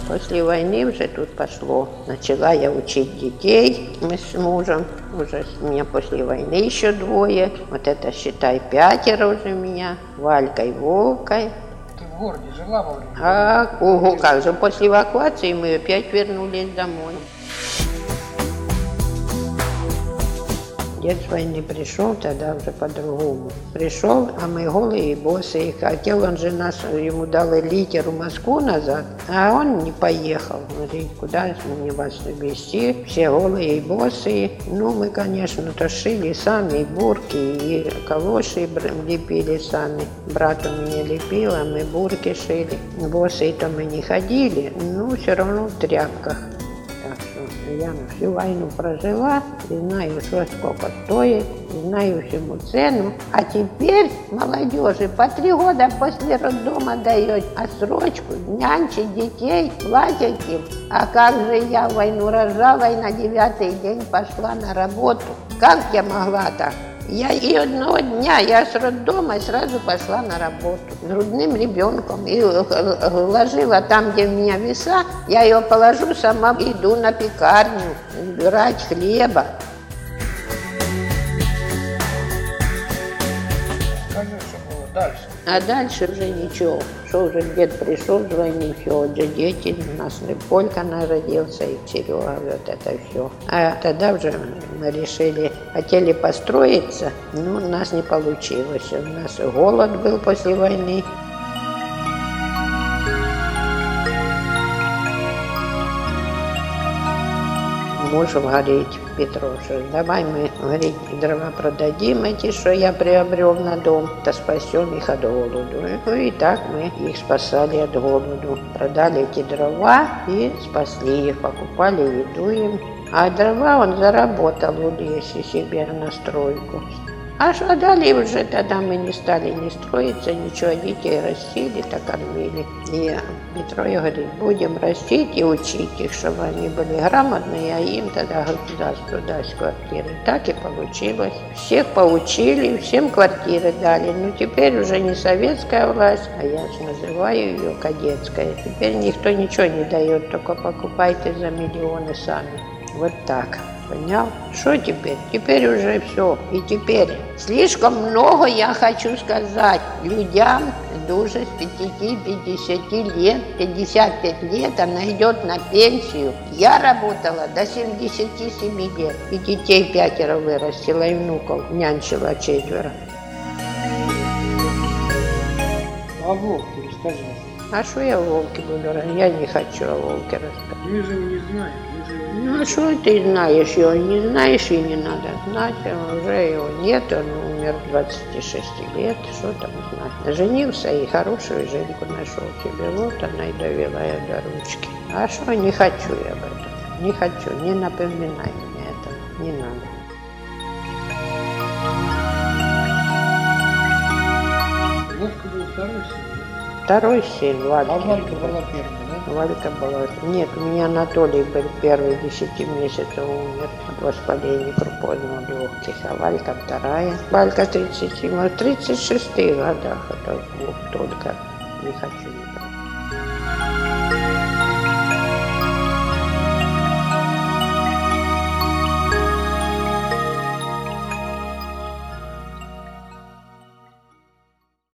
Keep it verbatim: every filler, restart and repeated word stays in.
После войны уже тут пошло. Начала я учить детей, мы с мужем. Уже у меня после войны еще двое. Вот это, считай, пятеро уже у меня. Валькой, Вовкой. Ты в городе жила во время? А, ого, как же, после эвакуации мы опять вернулись домой. Дед с войны пришел, тогда уже по-другому. Пришел, а мы голые и босые. Хотел он же нас, ему дал литер в Москву назад, а он не поехал. Говорит, куда мне вас везти? Все голые и босые. Ну, мы, конечно, то шили сами, и бурки, и калоши лепили сами. Брат у меня лепил, а мы бурки шили. Босые-то мы не ходили, но все равно в тряпках. Я всю войну прожила, и знаю, что сколько стоит, и знаю всему цену. А теперь молодежи по три года после роддома дает отсрочку, нянчить детей, платят им. А как же я войну рожала и на девятый день пошла на работу? Как я могла так? Я и одного дня, я с роддома и сразу пошла на работу с грудным ребенком. И ложила там, где у меня веса, я ее положу, сама иду на пекарню убирать хлеба. Скажи, что было дальше? А дальше уже ничего. Что уже дед пришел с войны, все, уже дети, у нас Полька народился, и Серега, вот это все. А тогда уже мы решили, хотели построиться, но у нас не получилось. У нас голод был после войны. Муж говорит, Петров, что давай мы, говорит, дрова продадим эти, что я приобрел на дом, то спасем их от голоду. Ну и так мы их спасали от голоду. Продали эти дрова и спасли их, покупали еду им. А дрова он заработал в лесе себе на стройку. А что далее уже тогда мы не стали не строиться, ничего, детей растили, так кормили. И Петро говорит, будем растить и учить их, чтобы они были грамотные, а им тогда государство даст квартиры. Так и получилось. Всех поучили, всем квартиры дали. Но теперь уже не советская власть, а я же называю ее кадетская. Теперь никто ничего не дает, только покупайте за миллионы сами. Вот так. Понял? Что теперь? Теперь уже все. И теперь слишком много я хочу сказать людям даже с пятидесяти лет, пятьдесят пять лет, она идет на пенсию. Я работала до семидесяти семи лет. И детей пятеро вырастила, и внуков нянчила четверо. А Волке расскажи. А что я о Волке буду рассказывать? Я не хочу о Волке рассказывать. Мы же не знаем. Ну, а что ты знаешь его? Не знаешь, и не надо знать. Уже его нет, он умер в двадцати шести лет. Что там знать? Женился и хорошую женку нашел тебе. Вот она и довела ее до ручки. А что, не хочу я об этом. Не хочу, не напоминай мне этого. Не надо. Вовка был второй сын. Второй сын, Валька. А Валька была первая, да? Валька была. Нет, у меня Анатолий был первый, десяти месяцев умер от воспаления крупозного легких, а Валька вторая. Валька тридцать седьмая, в тридцать шестых годах, это вот только не хочу никак.